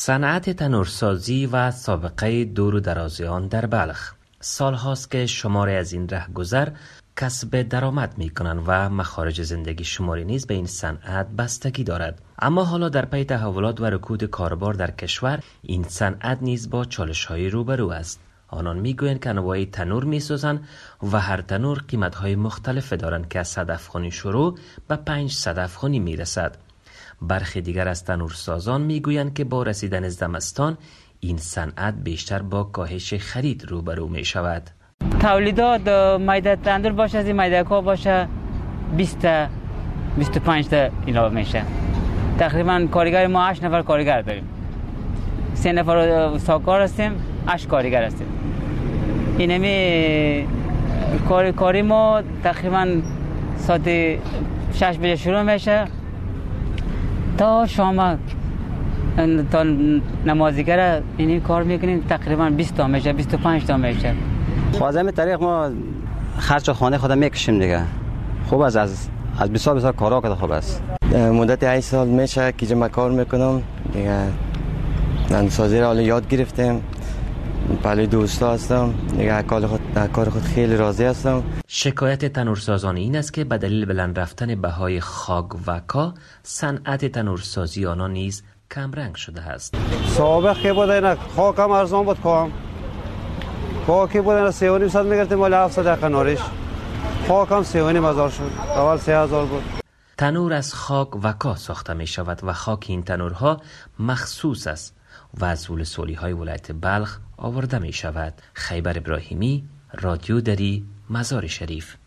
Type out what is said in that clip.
صنعت تنورسازی و سابقه دور و دراز آن در بلخ. سال هاست که شماری از این رهگذر کسب درآمد می کنند و مخارج زندگی شماری نیز به این صنعت بستگی دارد. اما حالا در پی تحولات و رکود کاربار در کشور، این صنعت نیز با چالش های روبرو است. آنان می گویند که انواع تنور می سازند و هر تنور قیمت های مختلف دارند که از 100 افغانی شروع به 500 افغانی می رسد. برخی دیگر از تنورسازان می گویند که با رسیدن زمستان این صنعت بیشتر با کاهش خرید روبرو می شود. تولیدات میده تندور باشه، از این میده ها باشه 20 تا 25 تا اینا میشه. تقریبا کارگر ما 8 نفر کارگر داریم. 3 نفر ساکار هستیم، 8 کارگر هستیم. اینمی کاری ما تقریبا ساعت 6 بجه شروع میشه تا شام، تا نمازیگر اینی کار میکنیم. تقریبا 20 تا میشه، 25 تا میشه. خوازم طریق ما خرج خانه خودم میکشیم دیگه. خوب است، از بسیار کارا کرده خوب است. مدت 8 سال میشه که ما کار میکنم دیگه. تنورسازی را یاد گرفتیم. پهلوی دوستا هستم دیگه. کار خود خیلی راضی هستم. شکایت تنورسازان این است که به دلیل بلند رفتن بهای خاک و کا، صنعت تنورسازی آنها نیز کم رنگ شده است. سابق که بود اینا خاک هم ارزان بود، خاکی بود اینا 3,500 میگرفتیم ولی 700 کنارش. خاک هم 3,500 شد، اول 3,000 بود. تنور از خاک و کا ساخته می شود و خاک این تنورها مخصوص است و از ولسوالی های ولایت بلخ آورده می شود. خیبر ابراهیمی، رادیو دری، مزار شریف.